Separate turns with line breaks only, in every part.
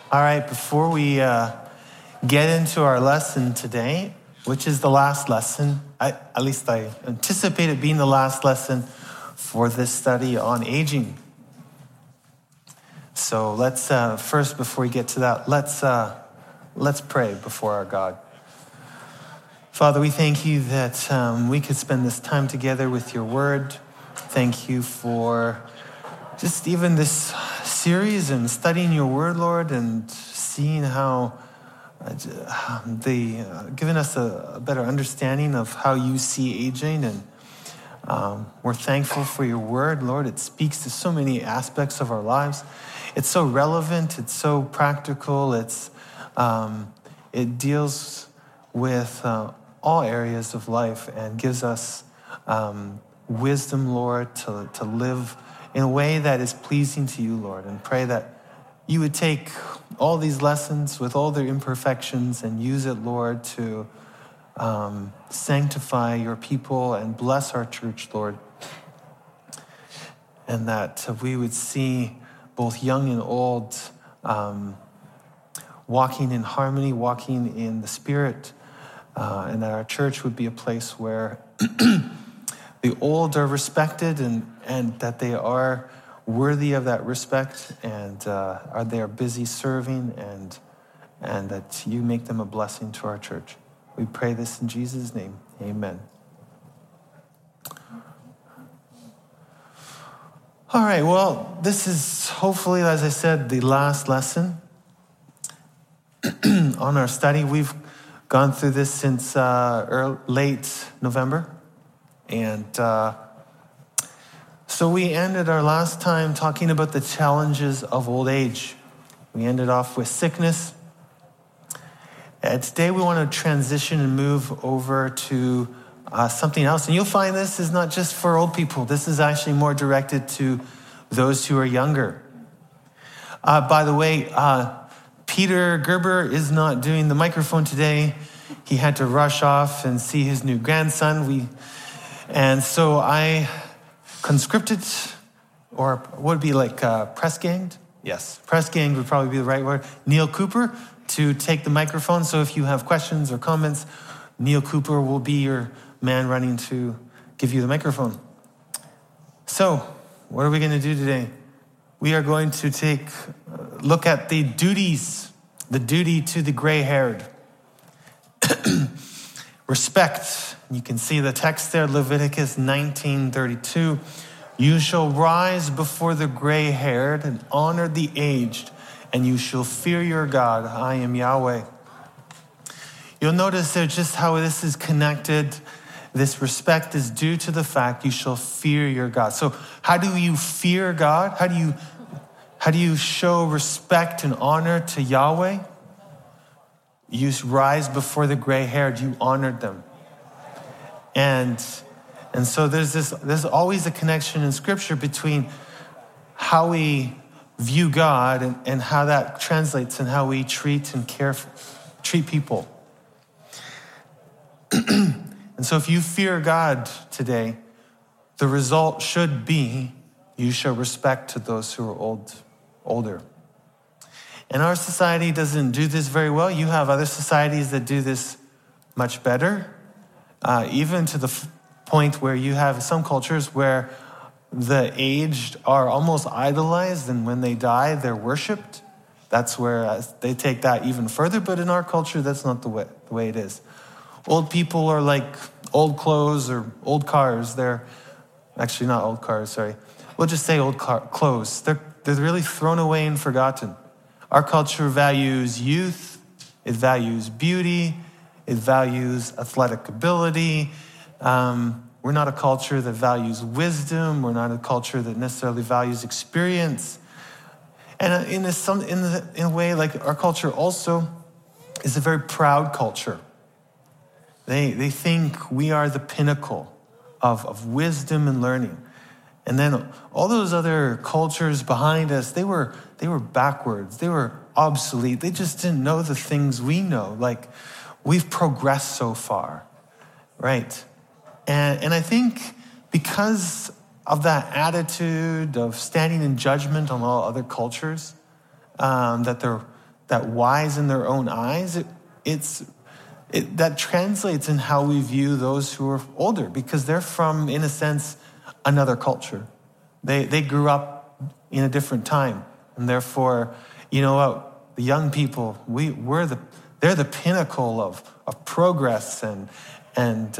All right, before we get into our lesson today, which is the last lesson, at least I anticipate it being the last lesson for this study on aging. So let's first, before we get to that, let's pray before our God. Father, we thank you that we could spend this time together with your word. Thank you for just even this series and studying your word, Lord, and seeing how giving us a better understanding of how you see aging. And we're thankful for your word, Lord. It speaks to so many aspects of our lives. It's so relevant. It's so practical. It deals with all areas of life and gives us wisdom, Lord, to live in a way that is pleasing to you, Lord, and pray that you would take all these lessons with all their imperfections and use it, Lord, to sanctify your people and bless our church, Lord, and that we would see both young and old walking in harmony, walking in the Spirit, and that our church would be a place where the old are respected and that they are worthy of that respect and they are busy serving and that you make them a blessing to our church. We pray this in Jesus' name. Amen. All right, well, this is hopefully, as I said, the last lesson on our study. We've gone through this since late November. And so we ended our last time talking about the challenges of old age. We ended off with sickness. And today we want to transition and move over to something else. And you'll find this is not just for old people. This is actually more directed to those who are younger. By the way, Peter Gerber is not doing the microphone today. He had to rush off and see his new grandson. And so I conscripted, or would it be like press-ganged? Yes, press-ganged would probably be the right word. Neil Cooper to take the microphone. So if you have questions or comments, Neil Cooper will be your man running to give you the microphone. So what are we going to do today? We are going to take a look at the duty to the gray-haired. Respect. You can see the text there, Leviticus 19:32. You shall rise before the gray-haired and honor the aged, and you shall fear your God. I am Yahweh. You'll notice there just how this is connected. This respect is due to the fact you shall fear your God. So how do you fear God? How do you show respect and honor to Yahweh? You rise before the gray-haired. You honored them. And so there's always a connection in Scripture between how we view God and how that translates in how we treat people. And so if you fear God today, the result should be you show respect to those who are older. And our society doesn't do this very well. You have other societies that do this much better. Even to the point where you have some cultures where the aged are almost idolized, and when they die, they're worshipped. That's where they take that even further. But in our culture, that's not the way it is. Old people are like old clothes or old cars. They're actually not old cars, sorry. We'll just say old clothes. They're really thrown away and forgotten. Our culture values youth. It values beauty. It values athletic ability. We're not a culture that values wisdom. We're not a culture that necessarily values experience. And in a way, like our culture also is a very proud culture. They think we are the pinnacle of wisdom and learning. And then all those other cultures behind us, they were backwards. They were obsolete. They just didn't know the things we know. Like, we've progressed so far, right? And I think because of that attitude of standing in judgment on all other cultures, that wise in their own eyes, that translates in how we view those who are older, because they're from, in a sense, another culture. They grew up in a different time, and therefore, you know what, the young people, they're the pinnacle of progress and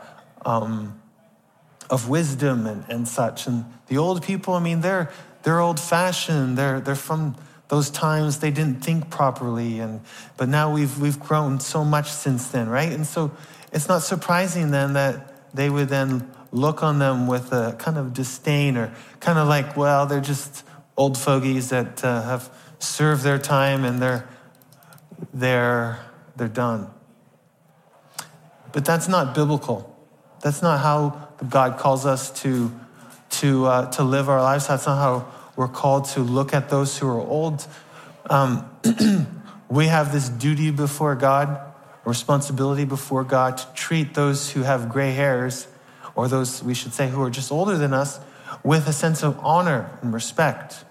of wisdom and such. And the old people, I mean, they're old-fashioned. They're from those times they didn't think properly, but now we've grown so much since then, right? And so it's not surprising then that they would then look on them with a kind of disdain, or kind of like, well, they're just old fogies that have served their time and they're done. But that's not biblical. That's not how God calls us to live our lives. That's not how we're called to look at those who are old. We have this duty before God, responsibility before God, to treat those who have gray hairs, or those, we should say, who are just older than us, with a sense of honor and respect.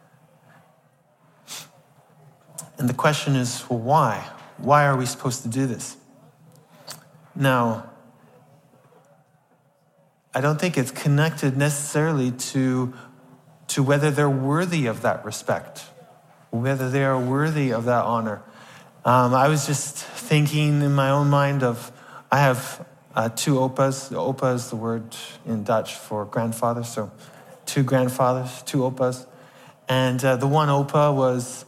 And the question is, well, why? Why are we supposed to do this? Now, I don't think it's connected necessarily to whether they're worthy of that respect, whether they are worthy of that honor. I was just thinking in my own mind I have 2 opas. Opa is the word in Dutch for grandfather, so 2 grandfathers, 2 opas. And the one opa was,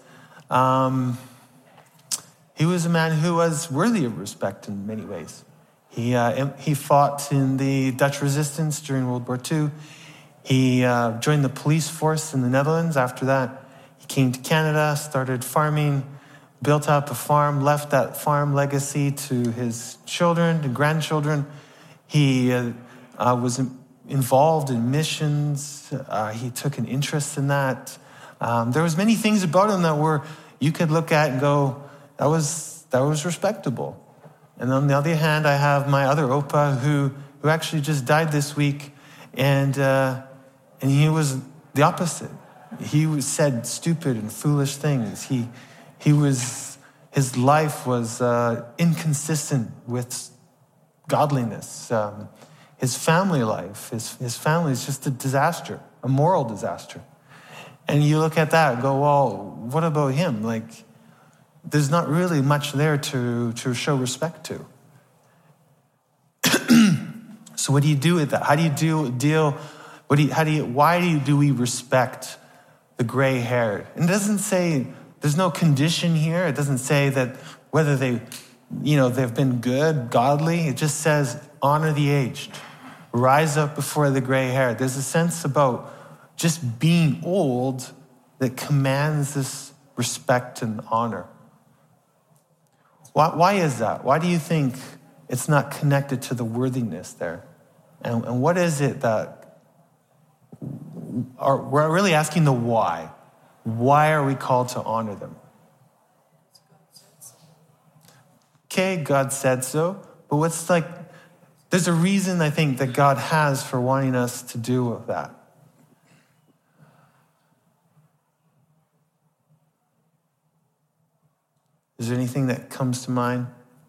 he was a man who was worthy of respect in many ways. He fought in the Dutch resistance during World War II. He joined the police force in the Netherlands. After that, he came to Canada, started farming, built up a farm, left that farm legacy to his children and grandchildren. He was involved in missions. He took an interest in that. There was many things about him that you could look at and go, that was respectable. And on the other hand, I have my other opa who actually just died this week, and he was the opposite. He said stupid and foolish things. His life was inconsistent with godliness. His family life, his family is just a disaster, a moral disaster. And you look at that and go, well, what about him? Like, there's not really much there to show respect to. So what do you do with that? How do you deal? Why do we respect the gray-haired? And it doesn't say, there's no condition here. It doesn't say that whether they've been good, godly. It just says, honor the aged. Rise up before the gray-haired. There's a sense about just being old that commands this respect and honor. Why is that? Why do you think it's not connected to the worthiness there? And what is it that we're really asking the why? Why are we called to honor them? Okay, God said so. But there's a reason I think that God has for wanting us to do that. Is there anything that comes to mind?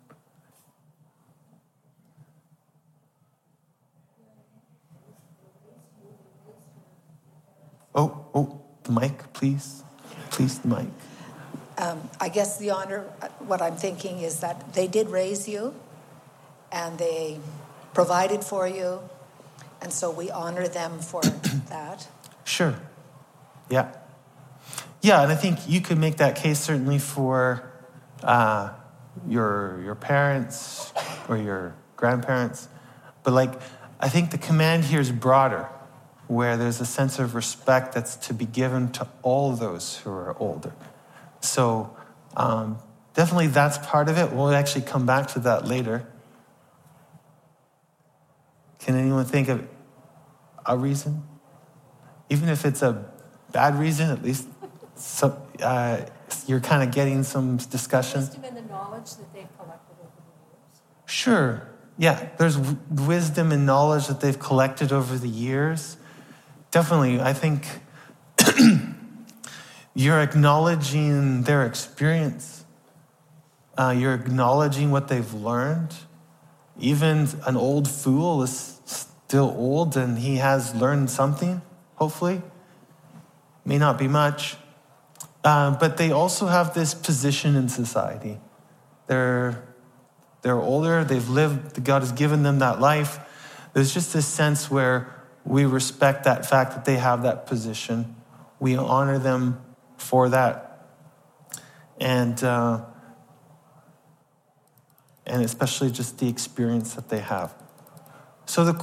Oh, the mic, please. Please, the mic.
I guess the honor, what I'm thinking is that they did raise you and they provided for you, and so we honor them for that.
Sure. Yeah. Yeah, and I think you could make that case certainly for your parents or your grandparents. But I think the command here is broader, where there's a sense of respect that's to be given to all those who are older. So definitely that's part of it. We'll actually come back to that later. Can anyone think of a reason? Even if it's a bad reason, at least you're kind of getting some discussion.
Wisdom and the knowledge that they've collected over the years.
Sure. Yeah, there's wisdom and knowledge that they've collected over the years. Definitely, I think You're acknowledging their experience. You're acknowledging what they've learned. Even an old fool is still old and he has learned something, hopefully. May not be much. But they also have this position in society. They're older, they've lived, God has given them that life. There's just this sense where we respect that fact that they have that position. We honor them for that. And especially just the experience that they have. So the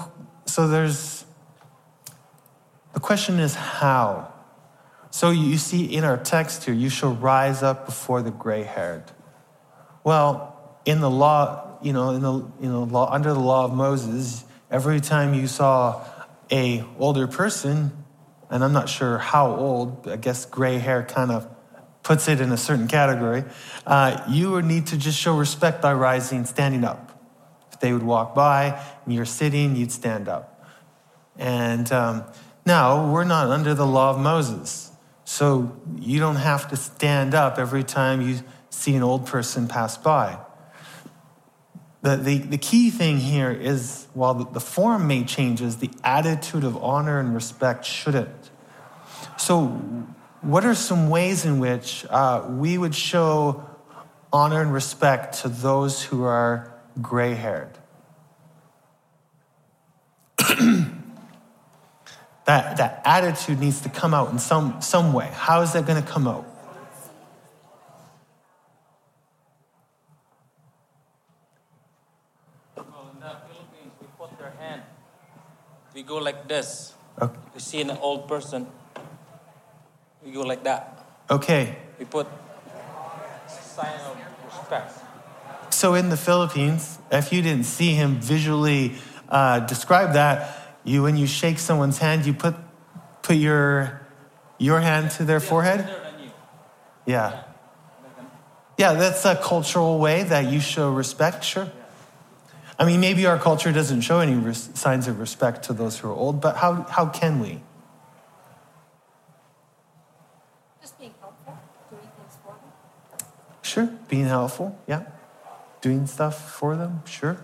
question is how? So you see in our text here, you shall rise up before the gray-haired. Well, in the law, under the law of Moses, every time you saw a older person, and I'm not sure how old, I guess gray hair kind of puts it in a certain category, you would need to just show respect by standing up. If they would walk by and you're sitting, you'd stand up. And now we're not under the law of Moses. So you don't have to stand up every time you see an old person pass by. The key thing here is, while the form may change, is the attitude of honor and respect shouldn't. So what are some ways in which we would show honor and respect to those who are gray-haired? That attitude needs to come out in some way. How is that going to come out?
Well, in the Philippines, we put their hand. We go like this.
Okay.
We see an old person. We go like that.
Okay.
We put sign of respect.
So in the Philippines, if you didn't see him visually describe that, when you shake someone's hand, you put your hand to their forehead? Yeah. Yeah, that's a cultural way that you show respect, sure. I mean, maybe our culture doesn't show any signs of respect to those who are old, but how can we?
Just being helpful, doing things for them.
Sure, being helpful, yeah. Doing stuff for them, sure.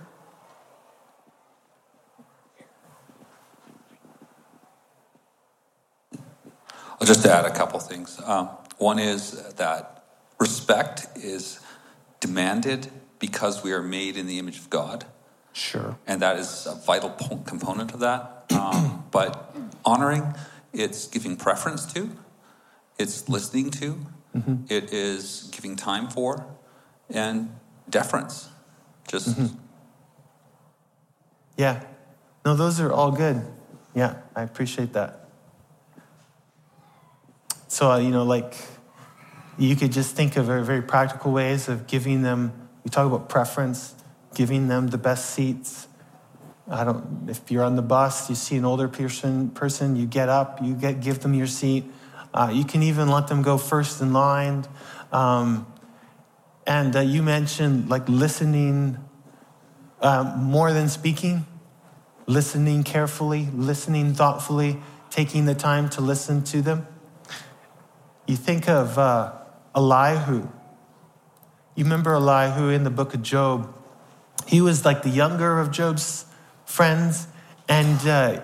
Just to add a couple things. One is that respect is demanded because we are made in the image of God.
Sure.
And that is a vital component of that. But honoring, it's giving preference to, it's listening to, it is giving time for, and deference.
Yeah. No, those are all good. Yeah, I appreciate that. So, you could just think of very, very practical ways of giving them, we talk about preference, giving them the best seats. If you're on the bus, you see an older person, you get up, give them your seat. You can even let them go first in line. And you mentioned listening more than speaking, listening carefully, listening thoughtfully, taking the time to listen to them. You think of Elihu. You remember Elihu in the book of Job? He was like the younger of Job's friends. And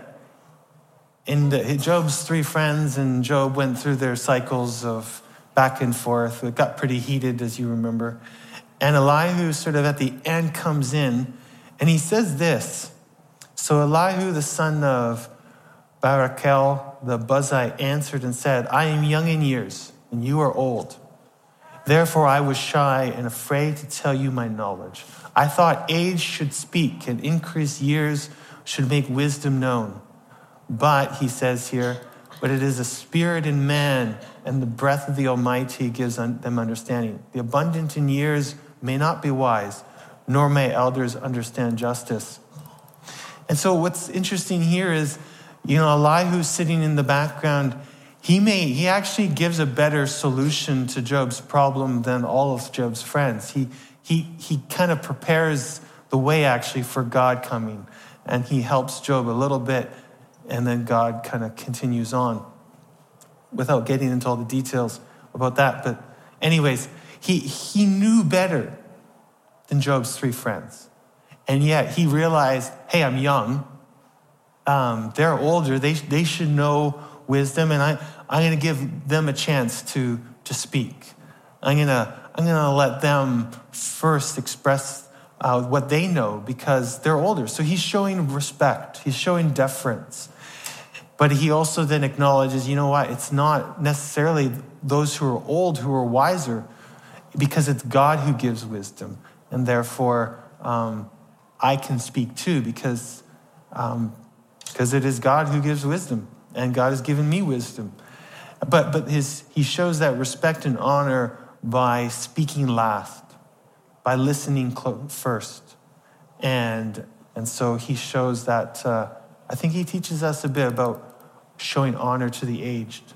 Job's three friends, and Job went through their cycles of back and forth. It got pretty heated, as you remember. And Elihu sort of at the end comes in, and he says this. So Elihu, the son of Barachel, the Buzite, answered and said, I am young in years, and you are old. Therefore I was shy and afraid to tell you my knowledge. I thought age should speak, and increased years should make wisdom known. But, he says here, but it is a spirit in man, and the breath of the Almighty gives them understanding. The abundant in years may not be wise, nor may elders understand justice. And so what's interesting here is, Elihu's sitting in the background. He actually gives a better solution to Job's problem than all of Job's friends. He kind of prepares the way actually for God coming, and he helps Job a little bit, and then God kind of continues on. Without getting into all the details, about that. But anyways, he knew better than Job's 3 friends. And yet he realized, hey, I'm young. They're older. They should know wisdom, and I'm going to give them a chance to speak. I'm going to let them first express what they know because they're older. So he's showing respect. He's showing deference. But he also then acknowledges, you know what? It's not necessarily those who are old who are wiser, because it's God who gives wisdom. And therefore, I can speak too because it is God who gives wisdom. And God has given me wisdom. But he shows that respect and honor by speaking last, by listening first. And so he shows that, I think he teaches us a bit about showing honor to the aged.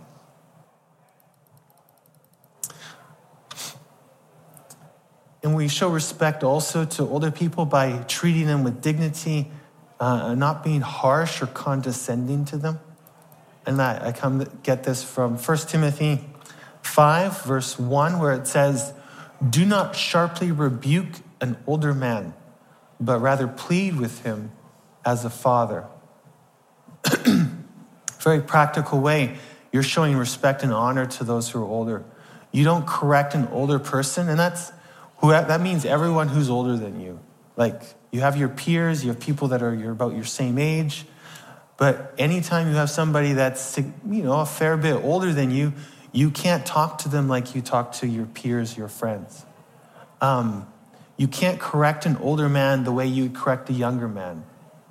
And we show respect also to older people by treating them with dignity, not being harsh or condescending to them. And I come to get this from 1 Timothy 5, verse 1, where it says, "Do not sharply rebuke an older man, but rather plead with him as a father." Very practical way. You're showing respect and honor to those who are older. You don't correct an older person, and that means everyone who's older than you. Like, you have your peers, you have people that are about your same age, but anytime you have somebody that's, a fair bit older than you, you can't talk to them like you talk to your peers, your friends. You can't correct an older man the way you would correct a younger man.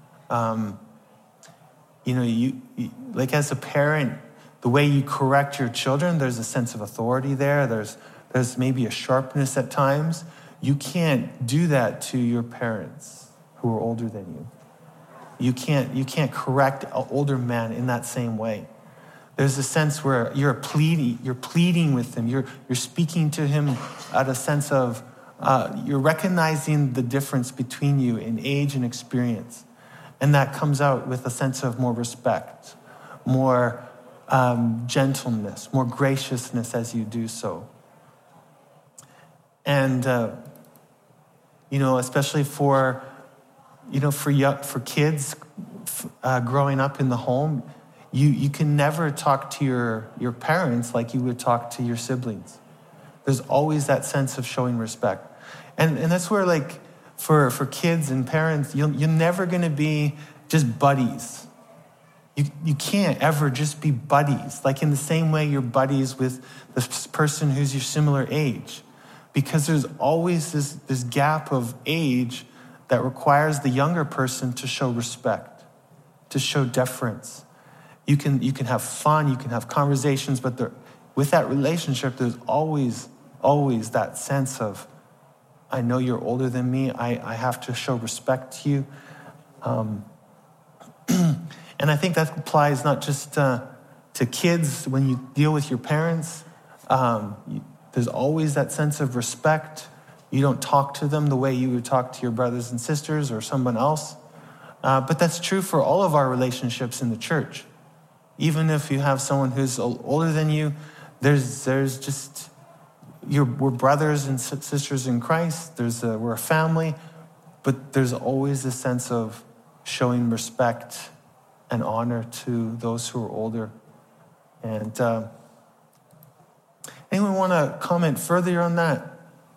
You like as a parent, the way you correct your children, there's a sense of authority there. There's maybe a sharpness at times. You can't do that to your parents who are older than you. You can't correct an older man in that same way. There's a sense where you're pleading with him. You're speaking to him at a sense of you're recognizing the difference between you in age and experience. And that comes out with a sense of more respect, more gentleness, more graciousness as you do so. And, especially for kids growing up in the home, you can never talk to your parents like you would talk to your siblings. There's always that sense of showing respect. And that's where, like, for kids and parents, you're never going to be just buddies. You can't ever just be buddies, like in the same way you're buddies with the person who's your similar age. Because there's always this gap of age that requires the younger person to show respect, to show deference. You can have fun, you can have conversations, but with that relationship, there's always that sense of, I know you're older than me, I have to show respect to you. And I think that applies not just to kids when you deal with your parents. There's always that sense of respect. You don't talk to them the way you would talk to your brothers and sisters or someone else. But that's true for all of our relationships in the church. Even if you have someone who's older than you, there's just, we're brothers and sisters in Christ. We're a family. But there's always a sense of showing respect and honor to those who are older. And anyone want to comment further on that?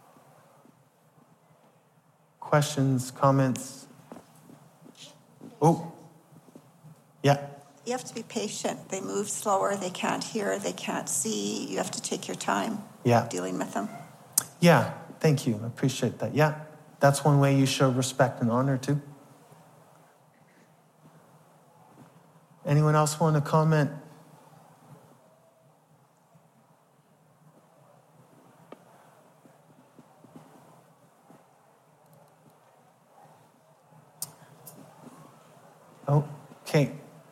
Questions, comments? Oh, yeah.
You have to be patient. They move slower. They can't hear. They can't see. You have to take your time dealing with them.
Yeah, thank you. I appreciate that. Yeah, that's one way you show respect and honor too. Anyone else want to comment? Okay.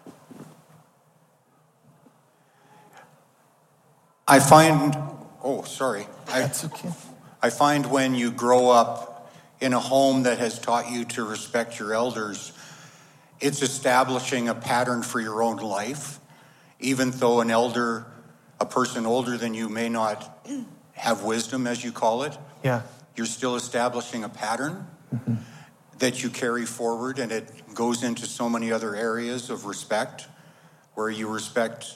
That's okay.
I find when you grow up in a home that has taught you to respect your elders, it's establishing a pattern for your own life. Even though an elder a person older than you may not have wisdom, as you call it.
Yeah.
You're still establishing a pattern that you carry forward, and it goes into so many other areas of respect, where you respect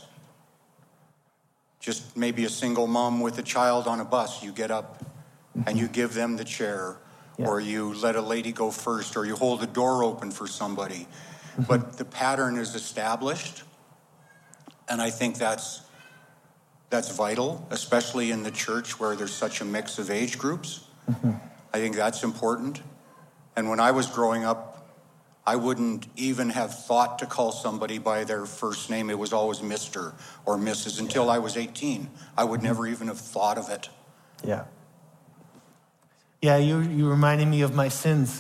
just maybe a single mom with a child on a bus. You get up and you give them the chair, or you let a lady go first, or you hold the door open for somebody. But the pattern is established, and I think that's vital, especially in the church where there's such a mix of age groups. I think that's important. And when I was growing up, I wouldn't even have thought to call somebody by their first name. It was always Mr. or Mrs. until I was 18. I would never even have thought of it.
Yeah. Yeah, you reminded me of my sins.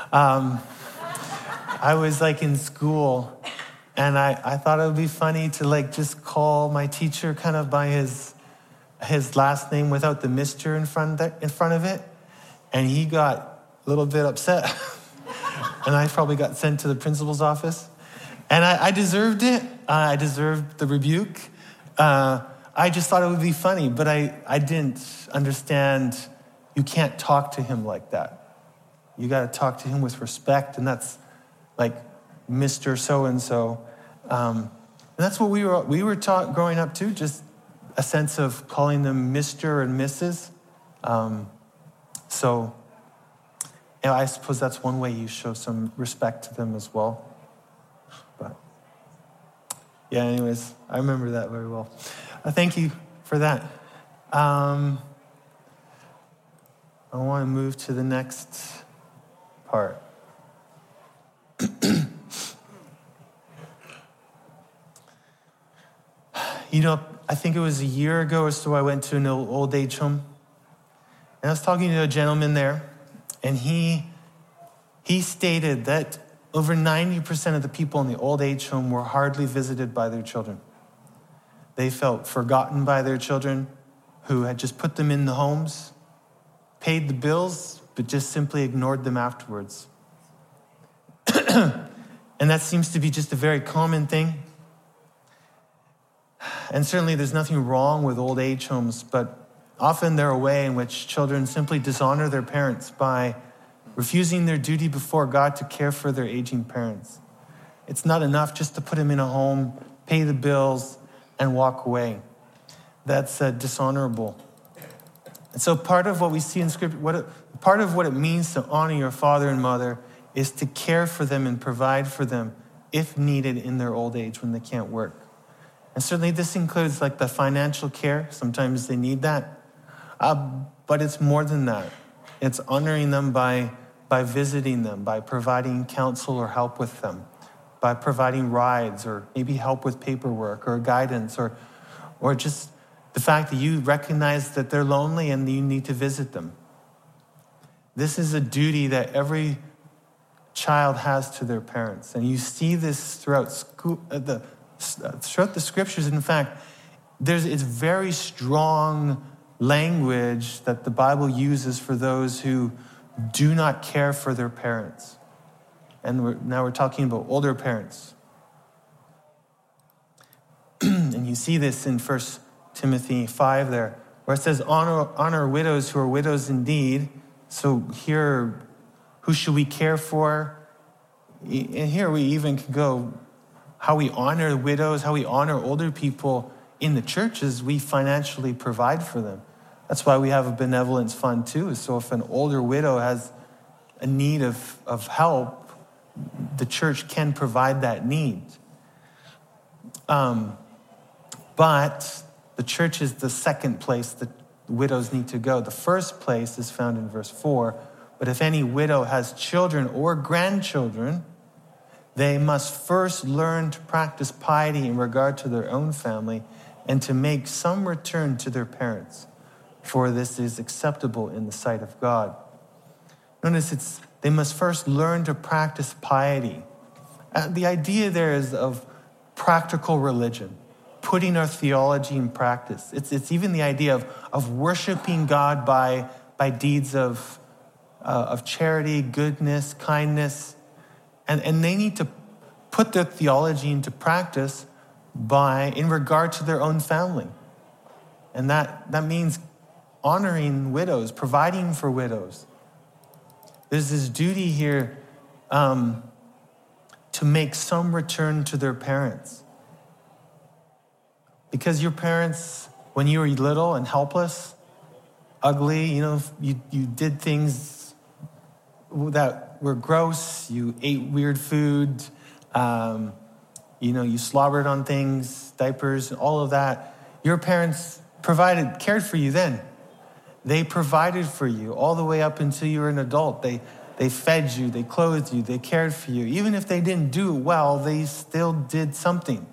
I was like in school, and I thought it would be funny to like just call my teacher kind of by his last name without the Mr. in front of it. And he got a little bit upset. And I probably got sent to the principal's office. And I deserved it. I deserved the rebuke. I just thought it would be funny, but I didn't understand you can't talk to him like that. You got to talk to him with respect, and that's like Mr. So-and-so. And that's what we were taught growing up too, just a sense of calling them Mr. and Mrs. So I suppose that's one way you show some respect to them as well. But yeah, anyways, I remember that very well. Thank you for that. I want to move to the next part. I think it was a year ago or so I went to an old age home. And I was talking to a gentleman there, and he stated that over 90% of the people in the old age home were hardly visited by their children. They felt forgotten by their children, who had just put them in the homes, paid the bills, but just simply ignored them afterwards. And that seems to be just a very common thing. And certainly there's nothing wrong with old age homes, but often they're a way in which children simply dishonor their parents by refusing their duty before God to care for their aging parents. It's not enough just to put them in a home, pay the bills, and walk away. That's dishonorable. And so part of what we see in Scripture, part of what it means to honor your father and mother is to care for them and provide for them if needed in their old age when they can't work. And certainly this includes like the financial care. Sometimes they need that. But it's more than that. It's honoring them by visiting them, by providing counsel or help with them, by providing rides or maybe help with paperwork or guidance or just the fact that you recognize that they're lonely and you need to visit them. This is a duty that every child has to their parents. And you see this throughout the Scriptures. In fact, it's very strong language that the Bible uses for those who do not care for their parents. And now we're talking about older parents. And you see this in 1 Timothy 5 there, where it says, honor widows who are widows indeed. So here, who should we care for? And here we even can go, how we honor widows, how we honor older people in the churches, we financially provide for them. That's why we have a benevolence fund too. So if an older widow has a need of help, the church can provide that need. But the church is the second place that widows need to go. The first place is found in verse 4. But if any widow has children or grandchildren, they must first learn to practice piety in regard to their own family and to make some return to their parents, for this is acceptable in the sight of God. Notice they must first learn to practice piety. The idea there is of practical religion, putting our theology in practice. It's even the idea of worshiping God by deeds of charity, goodness, kindness. And they need to put their theology into practice in regard to their own family. And that means honoring widows, providing for widows. There's this duty here to make some return to their parents. Because your parents, when you were little and helpless, ugly, you did things that were gross, you ate weird food, you slobbered on things, diapers, all of that. Your parents cared for you then. They provided for you all the way up until you were an adult. They fed you, they clothed you, they cared for you. Even if they didn't do it well, they still did something.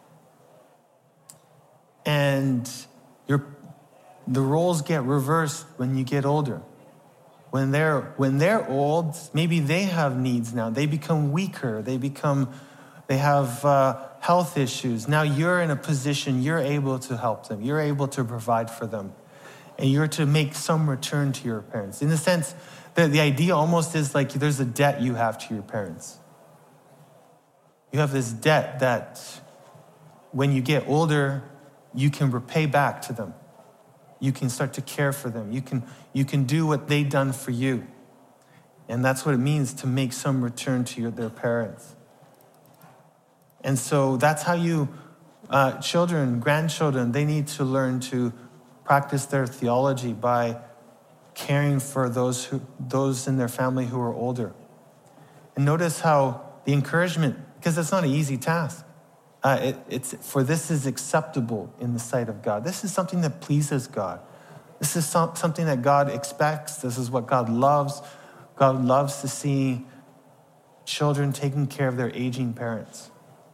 And the roles get reversed when you get older. When they're old, maybe they have needs now. They become weaker. They have health issues. Now you're in a position, you're able to help them. You're able to provide for them. And you're to make some return to your parents. In the sense that the idea almost is like there's a debt you have to your parents. You have this debt that when you get older, you can repay back to them. You can start to care for them. You can do what they've done for you. And that's what it means to make some return to their parents. And so that's how children, grandchildren, they need to learn to practice their theology by caring for those in their family who are older. And notice how the encouragement, because it's not an easy task. This is acceptable in the sight of God. This is something that pleases God. This is something that God expects. This is what God loves. God loves to see children taking care of their aging parents.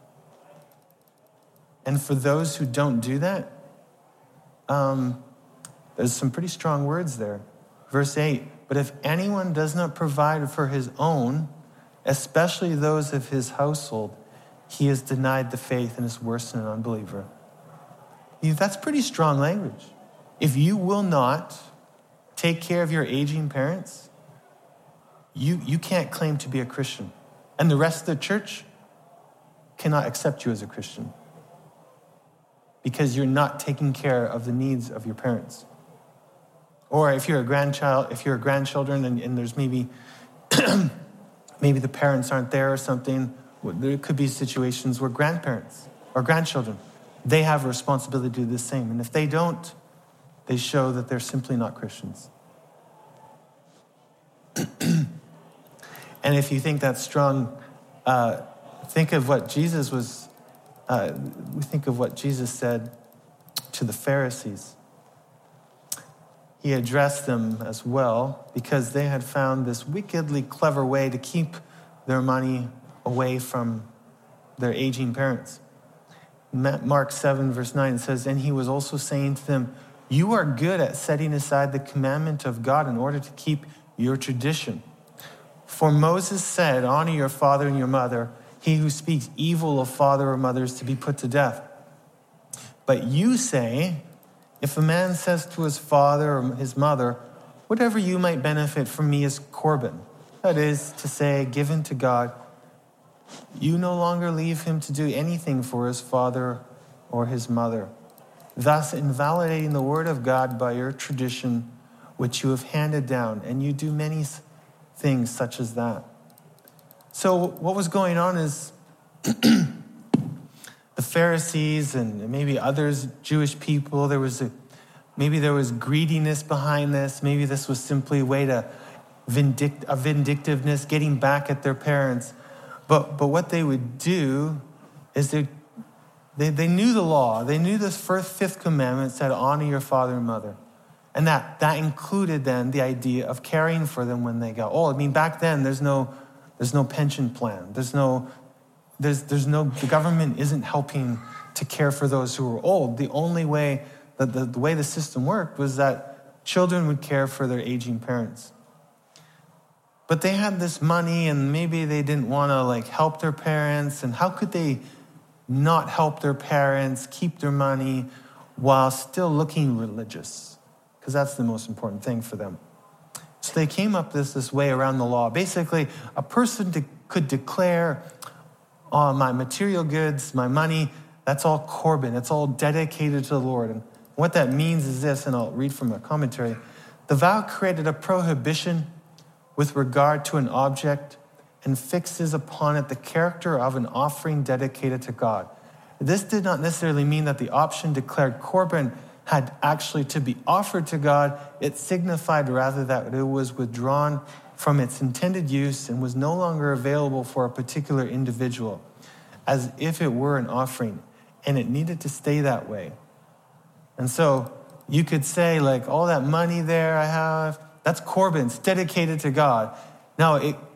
And for those who don't do that, there's some pretty strong words there. Verse 8, but if anyone does not provide for his own, especially those of his household, he has denied the faith and is worse than an unbeliever. That's pretty strong language. If you will not take care of your aging parents, you can't claim to be a Christian. And the rest of the church cannot accept you as a Christian because you're not taking care of the needs of your parents. Or if you're a grandchildren and there's maybe the parents aren't there or something, there could be situations where grandparents or grandchildren, they have a responsibility to do the same. And if they don't, they show that they're simply not Christians. And if you think that's strong, think of what Jesus said to the Pharisees. He addressed them as well because they had found this wickedly clever way to keep their money away from their aging parents. Mark 7 verse 9 says, and he was also saying to them, you are good at setting aside the commandment of God in order to keep your tradition. For Moses said, honor your father and your mother. He who speaks evil of father or mother is to be put to death. But you say, if a man says to his father or his mother, whatever you might benefit from me is Corban, that is to say, given to God, you no longer leave him to do anything for his father or his mother, thus invalidating the word of God by your tradition, which you have handed down, and you do many things such as that. So what was going on is the Pharisees and maybe others, Jewish people, maybe there was greediness behind this. Maybe this was simply a way to vindictiveness, getting back at their parents. But what they would do is they knew the law. They knew this fifth commandment said, honor your father and mother. And that included then the idea of caring for them when they got old. I mean, back then there's no pension plan. The government isn't helping to care for those who are old. The only way the way the system worked was that children would care for their aging parents. But they had this money and maybe they didn't want to help their parents. And how could they not help their parents, keep their money while still looking religious? Because that's the most important thing for them. So they came up with this way around the law. Basically, a person could declare, my material goods, my money, that's all Corban. It's all dedicated to the Lord. And What that means is this, and I'll read from a commentary. The vow created a prohibition with regard to an object and fixes upon it the character of an offering dedicated to God. This did not necessarily mean that the option declared Corban had actually to be offered to God. It signified rather that it was withdrawn from its intended use and was no longer available for a particular individual, as if it were an offering, and it needed to stay that way. And so you could say, like, all that money there I have, that's Corban, it's dedicated to God. Now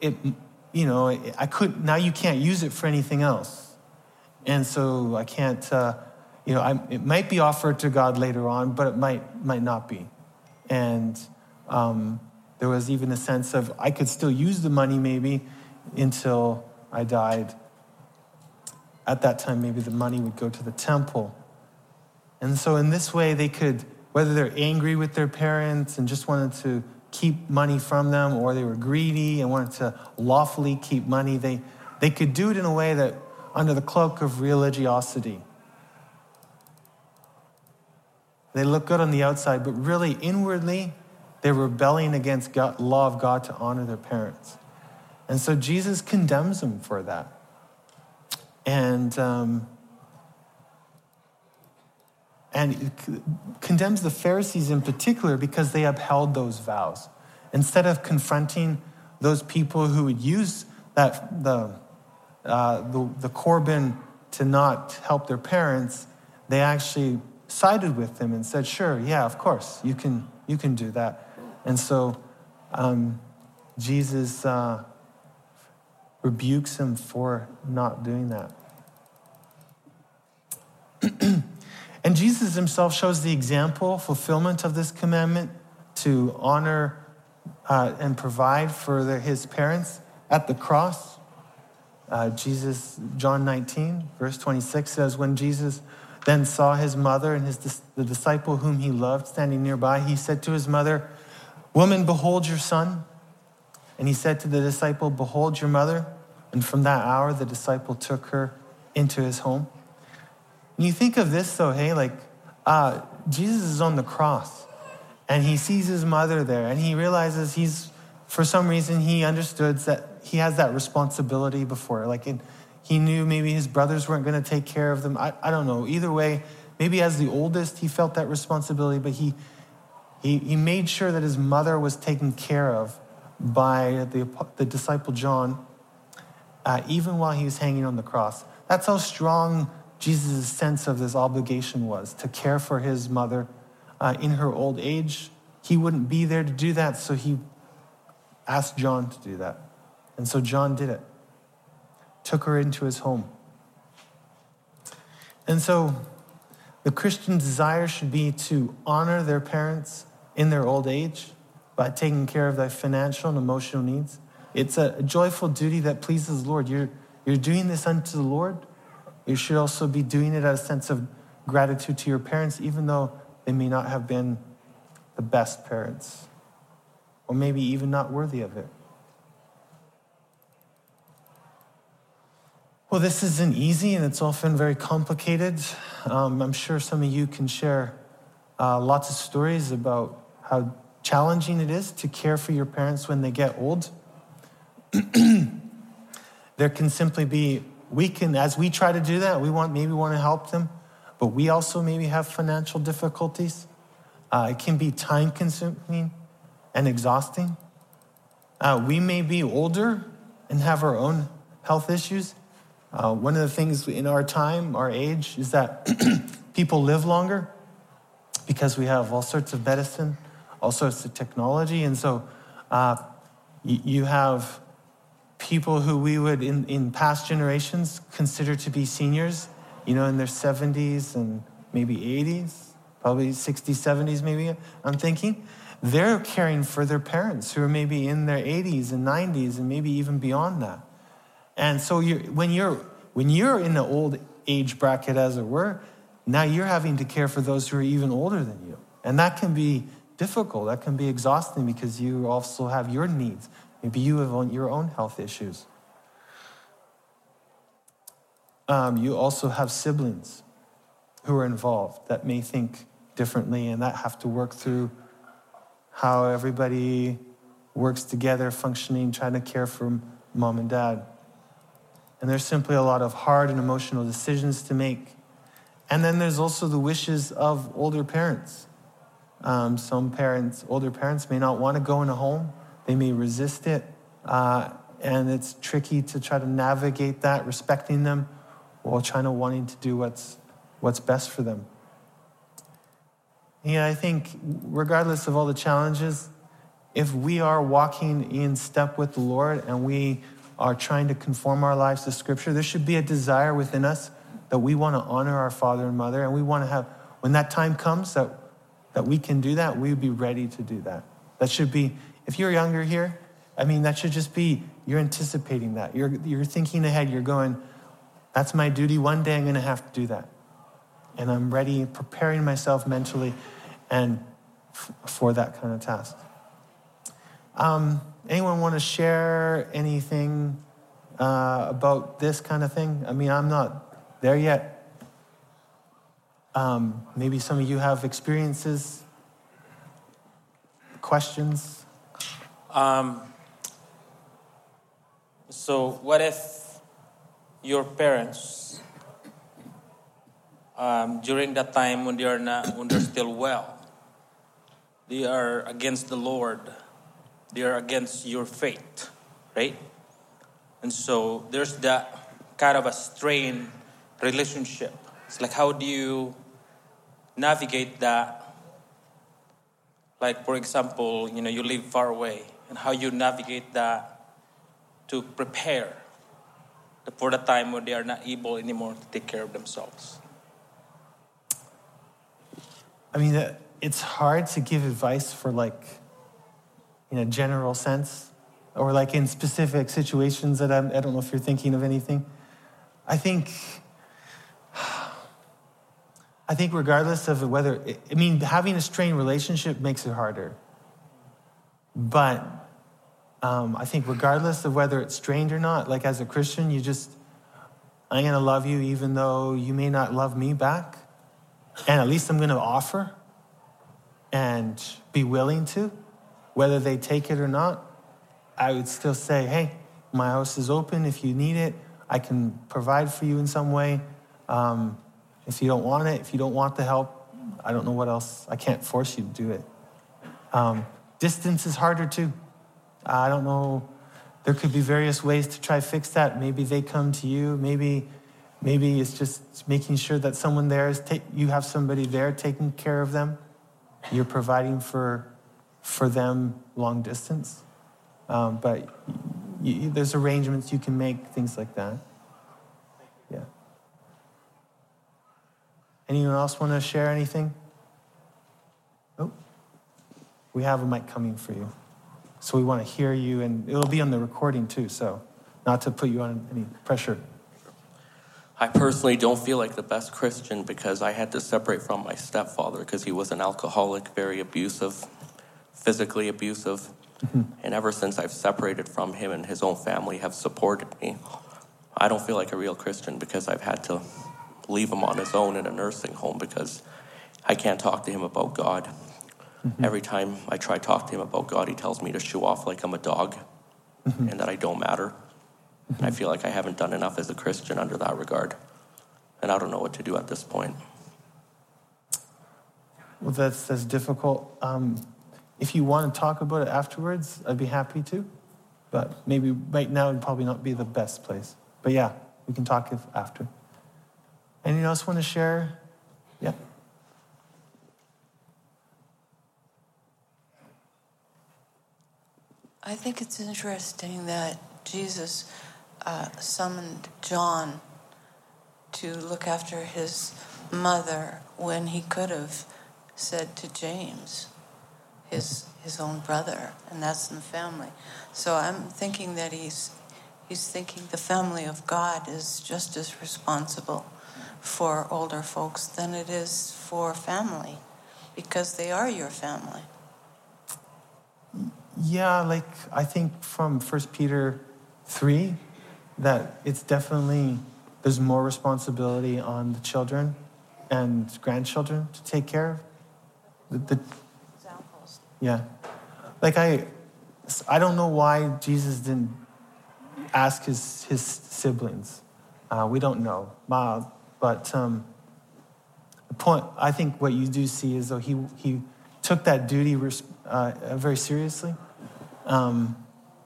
I couldn't. Now you can't use it for anything else, and so I can't. It might be offered to God later on, but it might not be. And there was even a sense of I could still use the money maybe until I died. At that time, maybe the money would go to the temple. And so in this way, they could, whether they're angry with their parents and just wanted to keep money from them, or they were greedy and wanted to lawfully keep money, they could do it in a way that under the cloak of religiosity. They look good on the outside, but really inwardly, they're rebelling against the law of God to honor their parents. And so Jesus condemns them for that. And condemns the Pharisees in particular because they upheld those vows. Instead of confronting those people who would use the Corban to not help their parents, they actually sided with them and said, "Sure, yeah, of course, you can do that." And so Jesus rebukes him for not doing that. And Jesus himself shows the example, fulfillment of this commandment to honor and provide for his parents at the cross. John 19, verse 26 says, when Jesus then saw his mother and the disciple whom he loved standing nearby, he said to his mother, "Woman, behold your son." And he said to the disciple, "Behold your mother." And from that hour, the disciple took her into his home. And you think of this though, hey, like Jesus is on the cross and he sees his mother there and he realizes for some reason, he understood that he has that responsibility before. Like he knew maybe his brothers weren't going to take care of them. I don't know. Either way, maybe as the oldest, he felt that responsibility, but he made sure that his mother was taken care of by the disciple John, even while he was hanging on the cross. That's how strong Jesus' sense of this obligation was, to care for his mother in her old age. He wouldn't be there to do that, so he asked John to do that. And so John did it, took her into his home. And so the Christian desire should be to honor their parents in their old age by taking care of their financial and emotional needs. It's a joyful duty that pleases the Lord. You're doing this unto the Lord. You should also be doing it out of a sense of gratitude to your parents, even though they may not have been the best parents, or maybe even not worthy of it. Well, this isn't easy, and it's often very complicated. I'm sure some of you can share lots of stories about how challenging it is to care for your parents when they get old. There can simply be, as we try to do that, we want to help them, but we also maybe have financial difficulties. It can be time-consuming and exhausting. We may be older and have our own health issues. One of the things in our time, our age, is that people live longer because we have all sorts of medicine, all sorts of technology. And so you have people who we would, in past generations, consider to be seniors, in their 70s and maybe 80s, probably 60s, 70s maybe, I'm thinking. They're caring for their parents who are maybe in their 80s and 90s and maybe even beyond that. And so when you're in the old age bracket, as it were, now you're having to care for those who are even older than you. And that can be difficult. That can be exhausting because you also have your needs. Maybe you have your own health issues. You also have siblings who are involved that may think differently, and that have to work through how everybody works together, functioning, trying to care for mom and dad. And there's simply a lot of hard and emotional decisions to make. And then there's also the wishes of older parents. Older parents may not want to go in a home. They may resist it. And it's tricky to try to navigate that, respecting them while wanting to do what's best for them. Yeah, I think regardless of all the challenges, if we are walking in step with the Lord and we are trying to conform our lives to Scripture, there should be a desire within us that we want to honor our father and mother, and we want to have, when that time comes that we can do that, we would be ready to do that. That should be, if you're younger here, that should just be, you're anticipating that. You're thinking ahead, you're going, that's my duty, one day I'm going to have to do that. And I'm ready, preparing myself mentally and for that kind of task. Anyone want to share anything about this kind of thing? I'm not there yet. Maybe some of you have experiences, questions.
So what if your parents, during that time when they're still well, they are against the Lord, they are against your faith, right? And so there's that kind of a strained relationship. It's like, how do you navigate that? Like, for example, you live far away, and how you navigate that to prepare for the time when they are not able anymore to take care of themselves.
It's hard to give advice for in a general sense, or in specific situations that I don't know if you're thinking of anything. I think regardless of whether, having a strained relationship makes it harder. But I think regardless of whether it's strained or not, as a Christian, I'm going to love you even though you may not love me back. And at least I'm going to offer and be willing to, whether they take it or not. I would still say, hey, my house is open. If you need it, I can provide for you in some way. If you don't want it, if you don't want the help, I don't know what else. I can't force you to do it. Distance is harder too. I don't know. There could be various ways to try to fix that. Maybe they come to you. Maybe it's just making sure that someone there you have somebody there taking care of them. You're providing for them long distance. But there's arrangements you can make, things like that. Yeah. Anyone else want to share anything? Nope. We have a mic coming for you. So we want to hear you, and it'll be on the recording too, so not to put you on any pressure.
I personally don't feel like the best Christian because I had to separate from my stepfather because he was an alcoholic, very abusive, physically abusive. Mm-hmm. And ever since I've separated from him and his own family have supported me, I don't feel like a real Christian because I've had to leave him on his own in a nursing home because I can't talk to him about God. Mm-hmm. Every time I try to talk to him about God, he tells me to show off like I'm a dog, mm-hmm. and that I don't matter. Mm-hmm. I feel like I haven't done enough as a Christian under that regard. And I don't know what to do at this point.
Well, that's difficult. If you want to talk about it afterwards, I'd be happy to. But maybe right now would probably not be the best place. But yeah, we can talk after. Anyone else want to share? Yeah.
I think it's interesting that Jesus summoned John to look after his mother when he could have said to James, his own brother, and that's in the family. So I'm thinking that he's thinking the family of God is just as responsible for older folks than it is for family, because they are your family.
Yeah, I think from 1 Peter 3, that it's definitely, there's more responsibility on the children and grandchildren to take care of.
Examples.
Yeah. Like I don't know why Jesus didn't ask his siblings. We don't know. But the point, I think what you do see is though he took that duty very seriously. And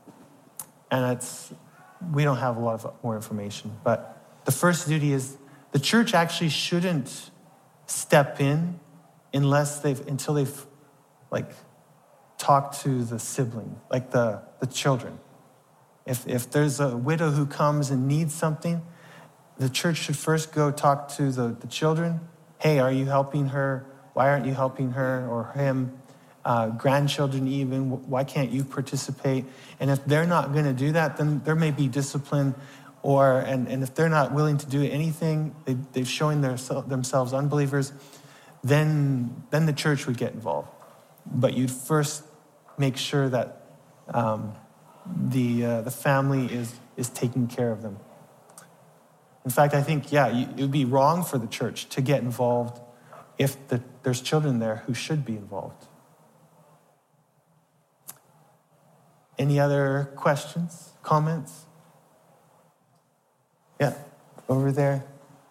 we don't have a lot of more information. But the first duty is the church actually shouldn't step in until they've like talked to the sibling, like the children. If there's a widow who comes and needs something, the church should first go talk to the children. Hey, are you helping her? Why aren't you helping her or him? Grandchildren even, why can't you participate? And if they're not going to do that, then there may be discipline, and if they're not willing to do anything, they've shown themselves unbelievers, then the church would get involved. But you'd first make sure that the family is taking care of them. In fact, I think, it would be wrong for the church to get involved if there's children there who should be involved. Any other questions, comments? Yeah, over there.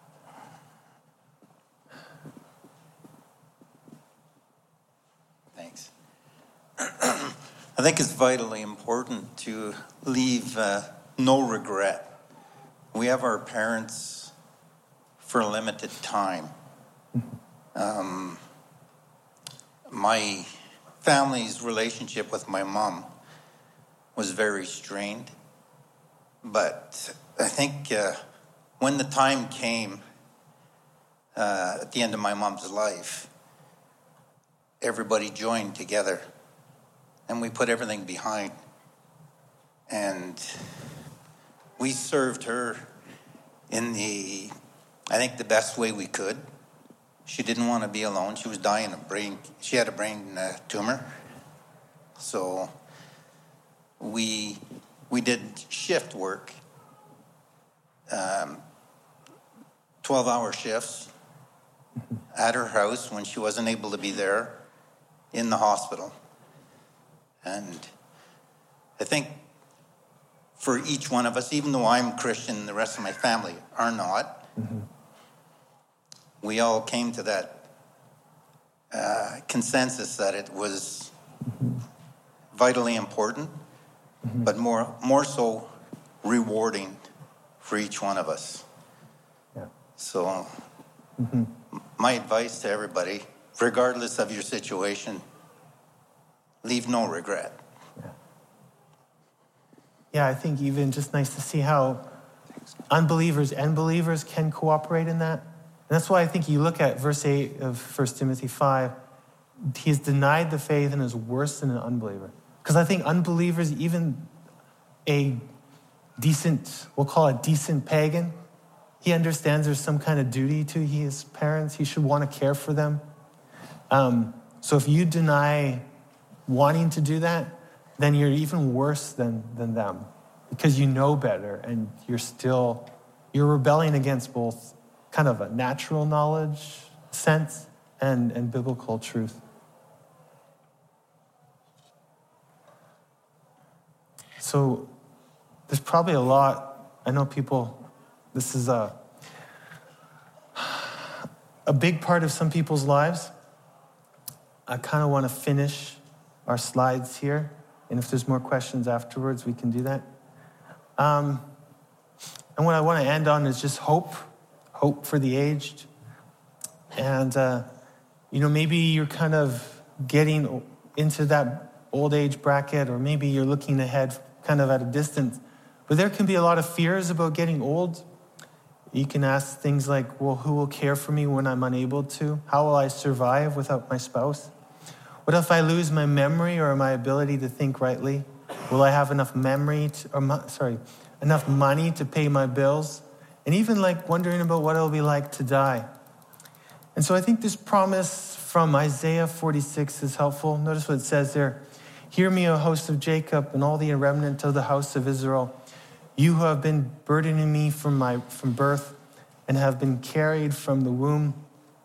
Thanks. I think it's vitally important to leave no regret. We have our parents for a limited time. My family's relationship with my mom was very strained. But I think when the time came at the end of my mom's life, everybody joined together and we put everything behind. And we served her in the best way we could. She didn't want to be alone. She was dying of she had a brain tumor. So we did shift work, 12-hour shifts at her house when she wasn't able to be there in the hospital. And I think for each one of us, even though I'm Christian and the rest of my family are not, we all came to that consensus that it was vitally important, but more so rewarding for each one of us.
Yeah.
So my advice to everybody, regardless of your situation, leave no regret.
Yeah, I think even just nice to see how unbelievers and believers can cooperate in that. And that's why I think you look at verse 8 of 1 Timothy 5, he's denied the faith and is worse than an unbeliever. Because I think unbelievers, even a decent, we'll call it decent pagan, he understands there's some kind of duty to his parents. He should want to care for them. So if you deny wanting to do that, then you're even worse than them. Because you know better and you're rebelling against both kind of a natural knowledge sense and biblical truth. So there's probably a lot, I know people, this is a big part of some people's lives. I kind of want to finish our slides here. And if there's more questions afterwards, we can do that. And what I want to end on is just hope for the aged. And, maybe you're kind of getting into that old age bracket, or maybe you're looking ahead kind of at a distance. But there can be a lot of fears about getting old. You can ask things like, well, who will care for me when I'm unable to? How will I survive without my spouse? What if I lose my memory or my ability to think rightly? Will I have enough enough money to pay my bills? And even like wondering about what it'll be like to die. And so I think this promise from Isaiah 46 is helpful. Notice what it says there. Hear me, O host of Jacob, and all the remnant of the house of Israel. You who have been burdening me from birth and have been carried from the womb.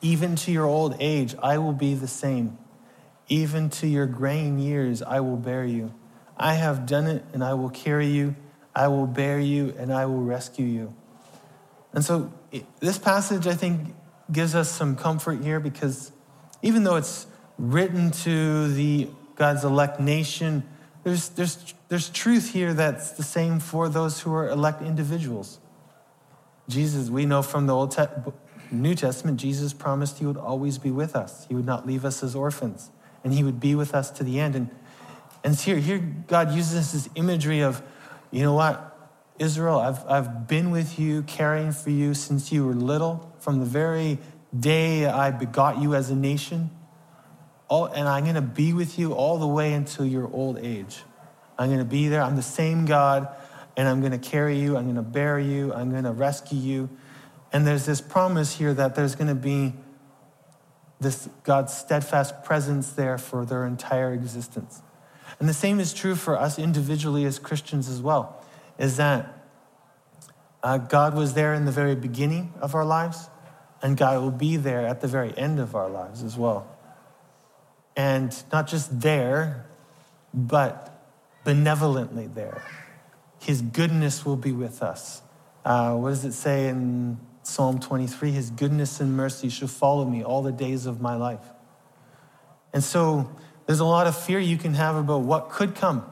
even to your old age, I will be the same. Even to your graying years, I will bear you. I have done it, and I will carry you. I will bear you, and I will rescue you. And so this passage, I think, gives us some comfort here, because even though it's written to God's elect nation, there's truth here that's the same for those who are elect individuals. Jesus, we know from the New Testament, Jesus promised he would always be with us. He would not leave us as orphans, and he would be with us to the end. And here God uses this imagery of, you know what, Israel, I've been with you, caring for you since you were little, from the very day I begot you as a nation. And I'm going to be with you all the way until your old age. I'm going to be there. I'm the same God, and I'm going to carry you. I'm going to bear you. I'm going to rescue you. And there's this promise here that there's going to be this God's steadfast presence there for their entire existence. And the same is true for us individually as Christians as well, is that God was there in the very beginning of our lives, and God will be there at the very end of our lives as well. And not just there, but benevolently there. His goodness will be with us. What does it say in Psalm 23? His goodness and mercy shall follow me all the days of my life. And so there's a lot of fear you can have about what could come.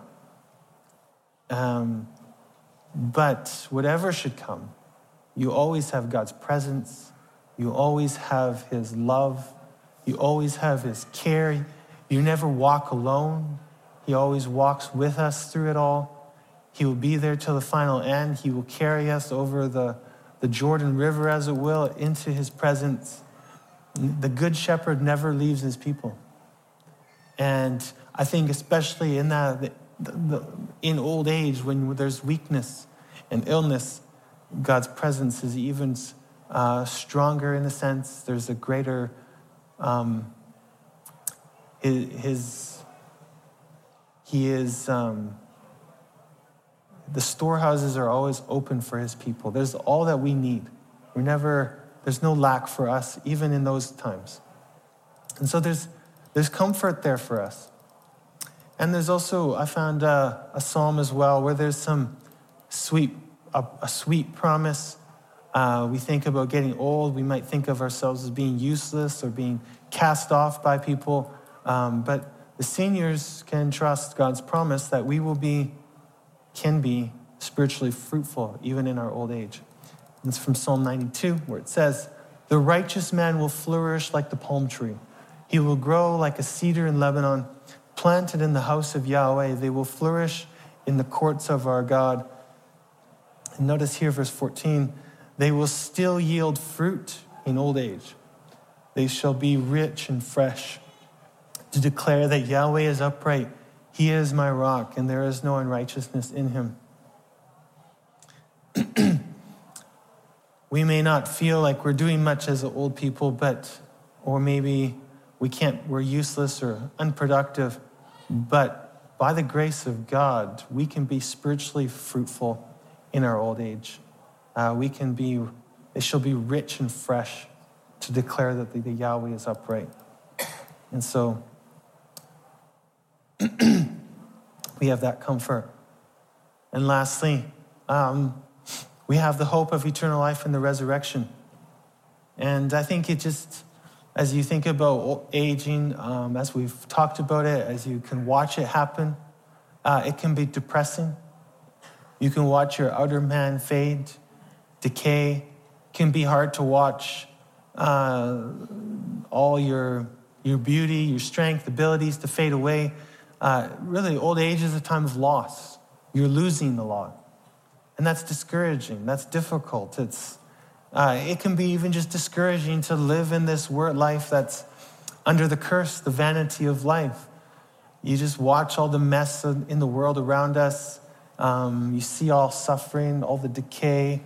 But whatever should come, you always have God's presence. You always have his love. You always have his care. You never walk alone. He always walks with us through it all. He will be there till the final end. He will carry us over the Jordan River, as it will, into his presence. The good shepherd never leaves his people. And I think especially in in old age, when there's weakness and illness, God's presence is even stronger in a sense. There's a greater, the storehouses are always open for his people. There's all that we need. There's no lack for us, even in those times. And so there's comfort there for us. And there's also, I found a psalm as well where there's some a sweet promise. We think about getting old. We might think of ourselves as being useless or being cast off by people. But the seniors can trust God's promise that we can be spiritually fruitful even in our old age. And it's from Psalm 92 where it says, "The righteous man will flourish like the palm tree. He will grow like a cedar in Lebanon, planted in the house of Yahweh. They will flourish in the courts of our God." And notice here, verse 14, "They will still yield fruit in old age. They shall be rich and fresh, to declare that Yahweh is upright. He is my rock, and there is no unrighteousness in him." We may not feel like we're doing much as old people, or maybe we're useless or unproductive, but by the grace of God, we can be spiritually fruitful in our old age. They shall be rich and fresh to declare that the Yahweh is upright. And so we have that comfort. And lastly, we have the hope of eternal life in the resurrection. And I think it just, as you think about aging, as we've talked about it, as you can watch it happen, it can be depressing. You can watch your outer man fade, decay. It can be hard to watch all your beauty, your strength, abilities to fade away. Really, old age is a time of loss. You're losing a lot. And that's discouraging. That's difficult. It can be even just discouraging to live in this life that's under the curse, the vanity of life. You just watch all the mess in the world around us. You see all suffering, all the decay.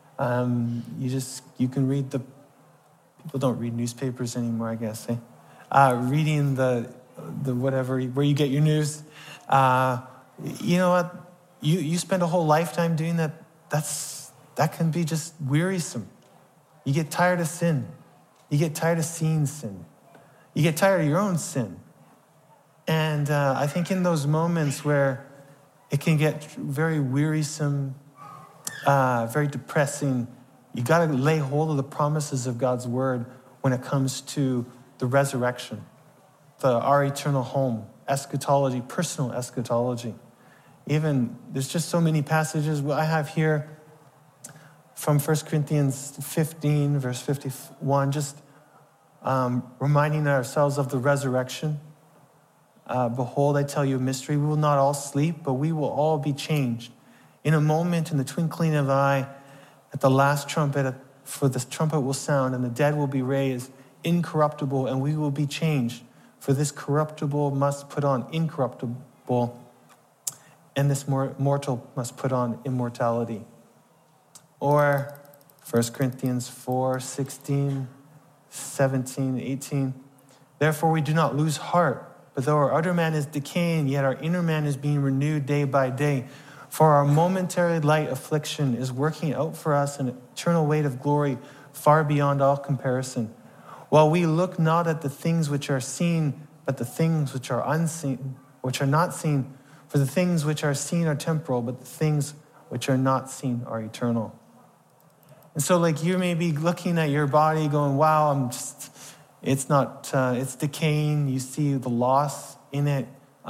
You can read people don't read newspapers anymore, I guess. Reading the whatever, where you get your news. You know what? You spend a whole lifetime doing that. That can be just wearisome. You get tired of sin. You get tired of seeing sin. You get tired of your own sin. And I think in those moments where it can get very wearisome, very depressing, you got to lay hold of the promises of God's word when it comes to the resurrection, our eternal home, eschatology, personal eschatology. Even, there's just so many passages. I have here from 1 Corinthians 15, verse 51, just reminding ourselves of the resurrection. Behold, I tell you a mystery. We will not all sleep, but we will all be changed. In a moment, in the twinkling of an eye, at the last trumpet, for the trumpet will sound, and the dead will be raised incorruptible, and we will be changed. For this corruptible must put on incorruptible, and this mortal must put on immortality. Or 1 Corinthians 4, 16, 17, 18. Therefore we do not lose heart, but though our outer man is decaying, yet our inner man is being renewed day by day. For our momentary light affliction is working out for us an eternal weight of glory far beyond all comparison. While we look not at the things which are seen, but the things which are unseen, which are not seen. For the things which are seen are temporal, but the things which are not seen are eternal. And so like you may be looking at your body going, wow, it's decaying. You see the loss in it.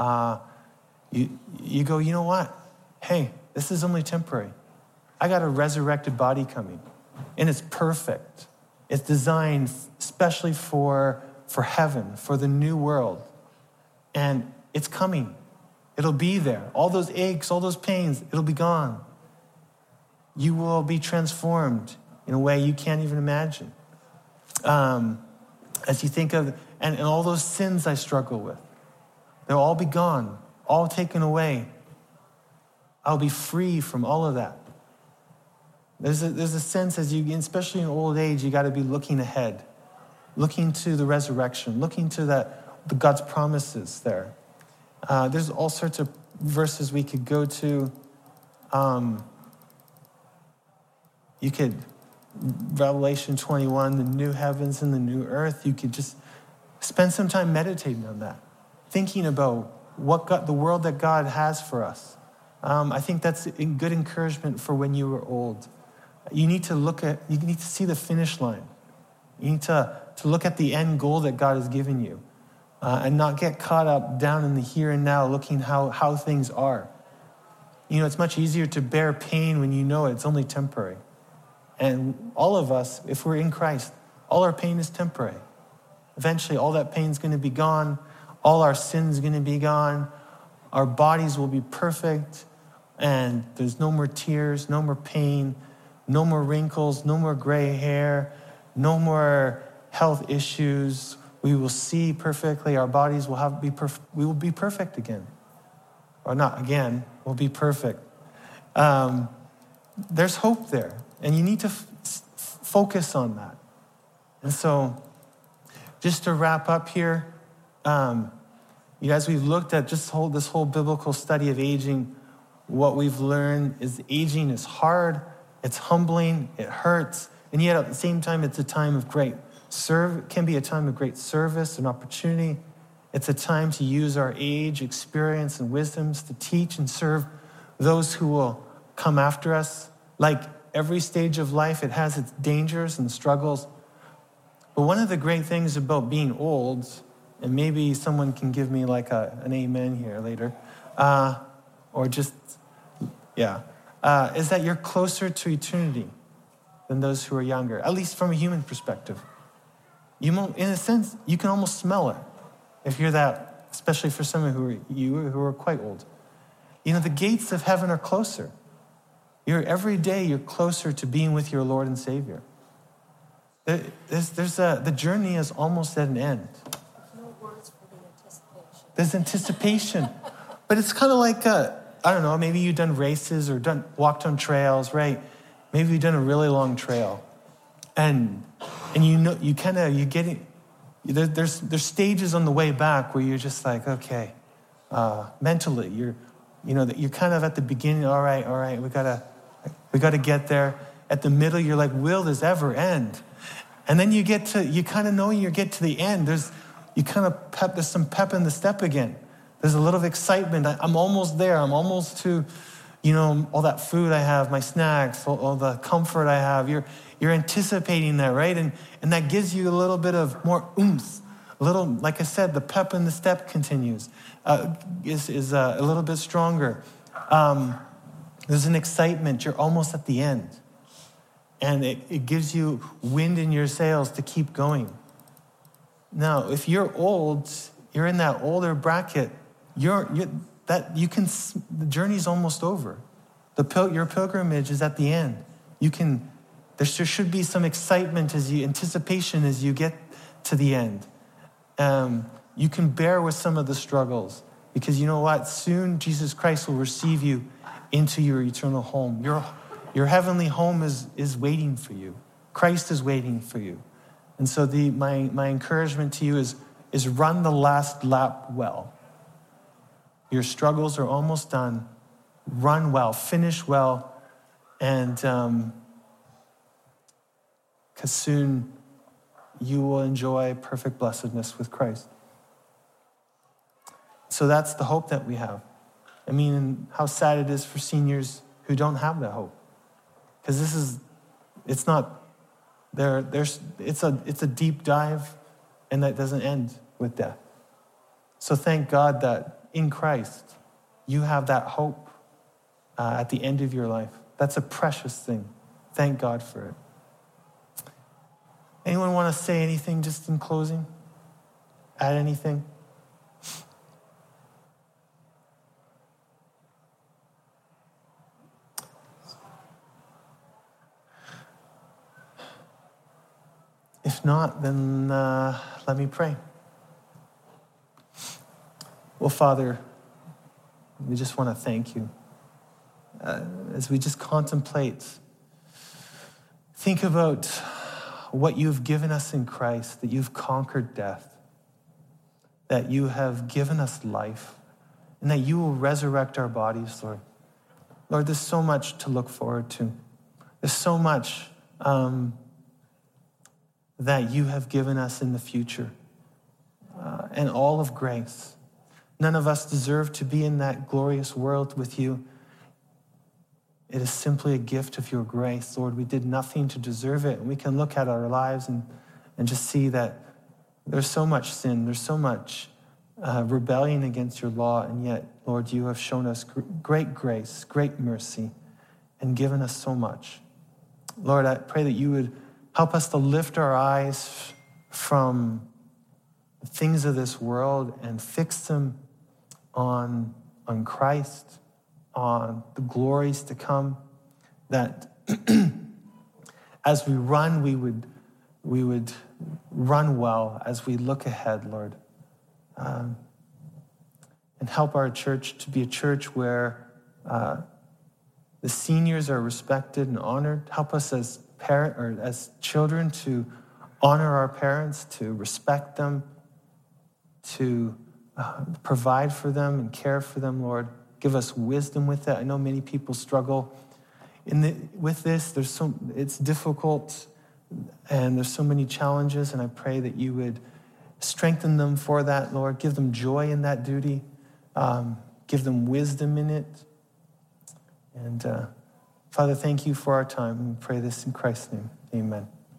You go, you know what? Hey, this is only temporary. I got a resurrected body coming, and it's perfect. It's designed especially for heaven, for the new world. And it's coming. It'll be there. All those aches, all those pains, it'll be gone. You will be transformed in a way you can't even imagine. As you think of, and all those sins I struggle with, they'll all be gone, all taken away. I'll be free from all of that. There's a sense as you, especially in old age, you got to be looking ahead, looking to the resurrection, looking to the God's promises there. There's all sorts of verses we could go to. You could, Revelation 21, the new heavens and the new earth. You could just spend some time meditating on that, thinking about the world that God has for us. I think that's a good encouragement for when you were old. You need to see the finish line. You need to look at the end goal that God has given you, and not get caught up down in the here and now, looking how things are. You know, it's much easier to bear pain when you know it's only temporary. And all of us, if we're in Christ, all our pain is temporary. Eventually, all that pain's going to be gone. All our sin's going to be gone. Our bodies will be perfect. And there's no more tears, no more pain, no more wrinkles, no more gray hair, no more health issues. We will see perfectly. Our bodies will we will be perfect again. Or not again, we'll be perfect. There's hope there. And you need to focus on that. And so, just to wrap up here, as we've looked at this whole biblical study of aging, what we've learned is aging is hard, it's humbling, it hurts, and yet at the same time, it's a time of great can be a time of great service and opportunity. It's a time to use our age, experience, and wisdoms to teach and serve those who will come after us. Like every stage of life, it has its dangers and struggles. But one of the great things about being old, and maybe someone can give me like an amen here later, is that you're closer to eternity than those who are younger, at least from a human perspective. In a sense, you can almost smell it if you're that, especially for some of who are quite old. You know, the gates of heaven are closer. Every day you're closer to being with your Lord and Savior. The journey is almost at an end.
No words for the anticipation.
There's anticipation. But it's kind of like, I don't know, maybe you've done races or walked on trails, right? Maybe you've done a really long trail. And there's stages on the way back where you're just like, okay, mentally, you're kind of at the beginning, all right, we gotta get there. At the middle, you're like, will this ever end? And then you kind of know you get to the end. There's some pep in the step again. There's a little excitement. I'm almost there. I'm almost to, all that food I have, my snacks, all the comfort I have. You're anticipating that, right? And that gives you a little bit of more oomph. A little, like I said, the pep in the step continues, is a little bit stronger. There's an excitement. You're almost at the end. And it gives you wind in your sails to keep going. Now, if you're old, you're in that older bracket, the journey's almost over. Your pilgrimage is at the end. There should be some excitement anticipation as you get to the end. You can bear with some of the struggles because you know what? Soon Jesus Christ will receive you into your eternal home. Your heavenly home is waiting for you. Christ is waiting for you. And so my encouragement to you is run the last lap well. Your struggles are almost done. Run well, finish well, and because soon you will enjoy perfect blessedness with Christ. So that's the hope that we have. I mean, how sad it is for seniors who don't have that hope. Because it's a deep dive, and that doesn't end with death. So thank God that in Christ, you have that hope at the end of your life. That's a precious thing. Thank God for it. Anyone want to say anything just in closing? Add anything? If not, then let me pray. Well, Father, we just want to thank you. As we just contemplate, think about what you've given us in Christ, that you've conquered death, that you have given us life, and that you will resurrect our bodies, Lord. Lord, there's so much to look forward to. There's so much that you have given us in the future, and all of grace. None of us deserve to be in that glorious world with you. It is simply a gift of your grace, Lord. We did nothing to deserve it. And we can look at our lives and just see that there's so much sin, there's so much rebellion against your law, and yet, Lord, you have shown us great grace, great mercy, and given us so much. Lord, I pray that you would help us to lift our eyes from the things of this world and fix them on Christ, on the glories to come, that as we run, we would run well as we look ahead, Lord. And help our church to be a church where the seniors are respected and honored. Help us as children to honor our parents, to respect them, to provide for them and care for them, Lord. Give us wisdom with that. I know many people struggle with this. It's difficult, and there's so many challenges, and I pray that you would strengthen them for that, Lord. Give them joy in that duty. Give them wisdom in it. And Father, thank you for our time. We pray this in Christ's name. Amen.